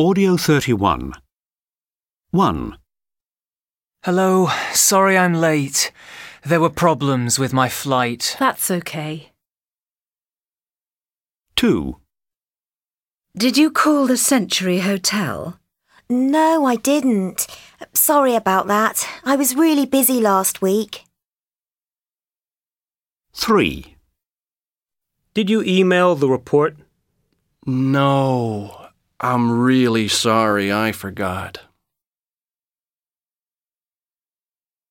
Audio 31. 1, Hello, sorry I'm late. There were problems with my flight. That's okay. 2, Did you call the Century Hotel? No, I didn't. Sorry about that. I was really busy last week. 3, Did you email the report? No, I'm really sorry I forgot.